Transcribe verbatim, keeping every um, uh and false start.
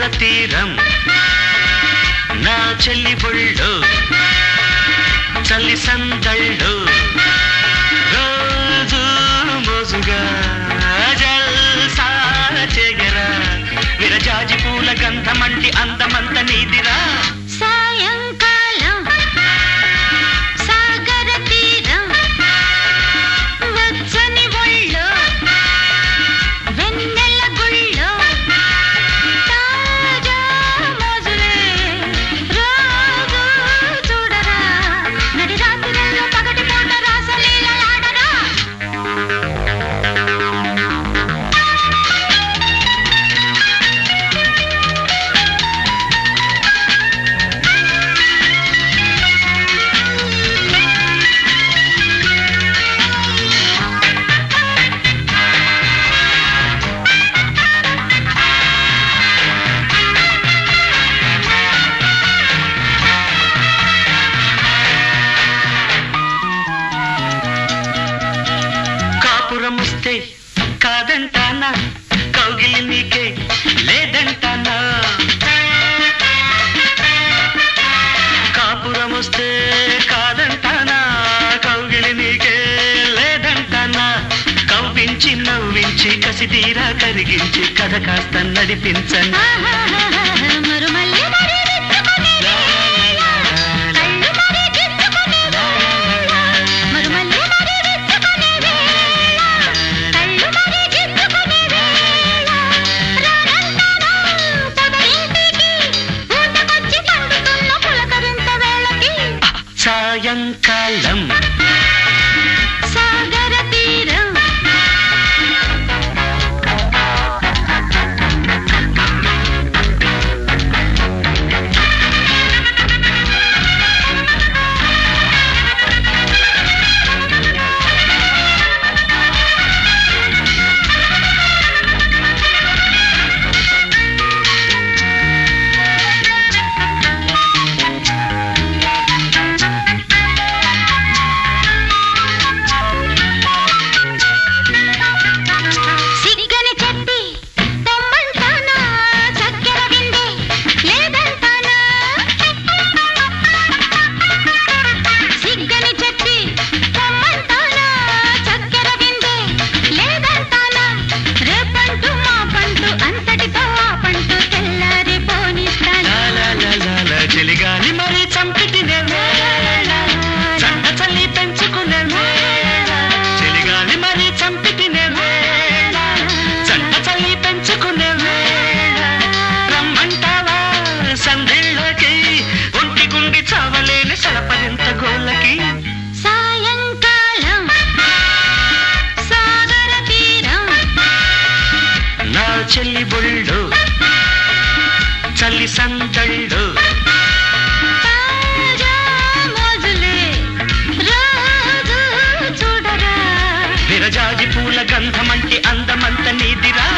తీరం నా చెల్లి బొళ్ళు చల్లి సందళ్ళు రోజు మోజుగా జల్సా చెగరా విరజాజి పూల గంధమంటి అందమంత నీదిరా సాయంకాలం సాగర తీరం వెచ్చని ఒళ్ళు వెన్నెల గుళ్ళు తాజా మోజులే రోజు చూడరా నడి రాత్రిలో పగటి పూట రాసలీలలాడరా కాపురముస్తే కాదంటానా కౌగిలి నీకే లేదంటానా కాపురముస్తే కాదంటానా కౌగిలి నీకే లేదంటానా కవ్వించి నవ్వించి కసిదీరా కరిగించి కథ కాస్త నడిపించనా మరుమల్లి మరి విచ్చుకునే వేళ, కళ్ళు మరి గిచ్చుకునే వేళ, మరుమల్లి మరి విచ్చుకునే వేళ, కళ్ళు మరి గిచ్చుకునే వేళ, రానంటానా పొదరింటికి, ఊటకొచ్చి పండుతున్న పులకరింత వేళకి, సాయంకాలం సాగర తీరం సిగ్గని చెప్పి పొమ్మంటానా చక్కెర విందే లేదంటానా సిగ్గని చెప్పి పొమ్మంటానా చక్కెర విందే లేదంటానా రేపంటూ మా పంటూ అంతటితో ఆ పంటూ తెల్లారి పోనిస్తానా లాలాలాలా చెలిగాలి మరి చంపిటినే చంట చల్లి పెంచుకునే చెలిగాలి మరి చంపిటినే చంట చల్లి పెంచుకునే రమ్మంటావా సందేళ్ళకి ఒంటి గుండి చావలేని సలపరింత గోళ్ళకి సాయంకాలం సాగర తీరం నా చెల్లి బొళ్ళు చల్లి సందళ్ళు తాజా మోజులే రోజు చూడరా విరజాజి పూల గంధమంటి అందమంత నీదిరా